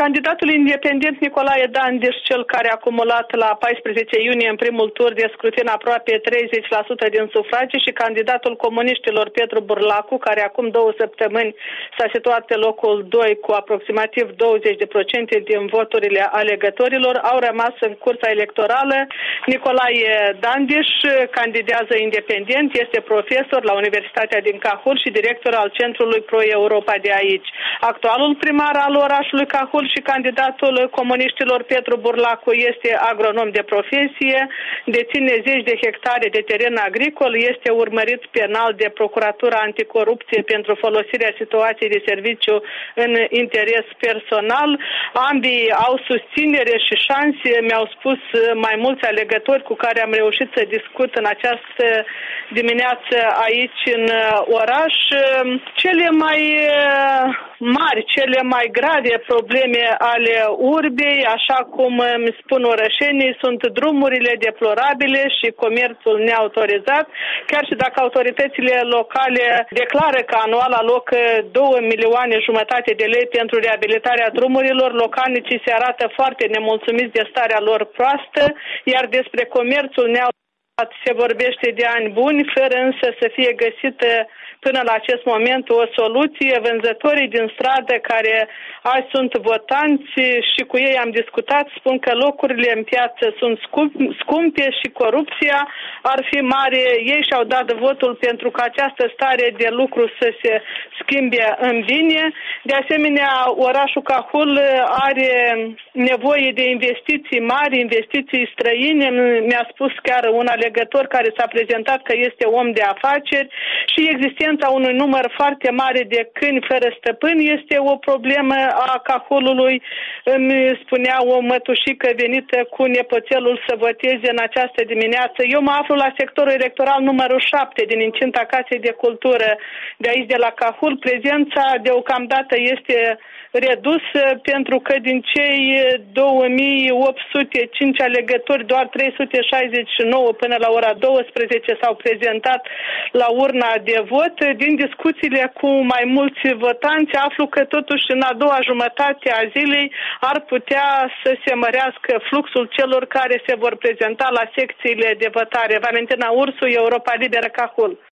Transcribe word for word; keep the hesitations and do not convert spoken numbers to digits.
Candidatul independent Nicolae Dandiș, cel care a acumulat la paisprezece iunie în primul tur de scrutin aproape treizeci la sută din sufragii, și candidatul comuniștilor Petru Burlacu, care acum două săptămâni s-a situat pe locul doi cu aproximativ douăzeci la sută din voturile alegătorilor, au rămas în cursa electorală. Nicolae Dandiș candidează independent, este profesor la Universitatea din Cahul și director al Centrului Pro-Europa de aici. Actualul primar al orașului Cahul și candidatul comuniștilor Petru Burlacu este agronom de profesie, deține zeci de hectare de teren agricol, este urmărit penal de Procuratura Anticorupție pentru folosirea situației de serviciu în interes personal. Ambii au susținere și șanse, mi-au spus mai mulți alegători cu care am reușit să discut în această dimineață aici în oraș. Cele mai mari, cele mai grave probleme ale urbei, așa cum îmi spun orășenii, sunt drumurile deplorabile și comerțul neautorizat. Chiar și dacă autoritățile locale declară că anual alocă două milioane jumătate de lei pentru reabilitarea drumurilor, localnicii se arată foarte nemulțumiți de starea lor proastă, iar despre comerțul neautorizat se vorbește de ani buni, fără însă să fie găsită până la acest moment o soluție. Vânzătorii din stradă care azi sunt votanți și cu ei am discutat, spun că locurile în piață sunt scumpe și corupția ar fi mare. Ei și-au dat votul pentru ca această stare de lucru să se schimbe în bine. De asemenea, orașul Cahul are nevoie de investiții mari, investiții străine. Mi-a spus chiar un alegător care s-a prezentat că este om de afaceri, și existența unui număr foarte mare de câini fără stăpân este o problemă a Cahulului. Îmi spunea o mătușică venită cu nepoțelul să voteze în această dimineață. Eu mă aflu la sectorul electoral numărul șapte din incinta Casei de Cultură de aici de la Cahul. Prezența deocamdată este redusă pentru că din cei două mii opt sute cinci alegători, doar trei sute șaizeci și nouă până la ora douăsprezece s-au prezentat la urna de vot. Din discuțiile cu mai mulți votanți aflu că totuși în a doua jumătate a zilei ar putea să se mărească fluxul celor care se vor prezenta la secțiile de votare. Valentina Ursu, Europa Liberă, Cahul.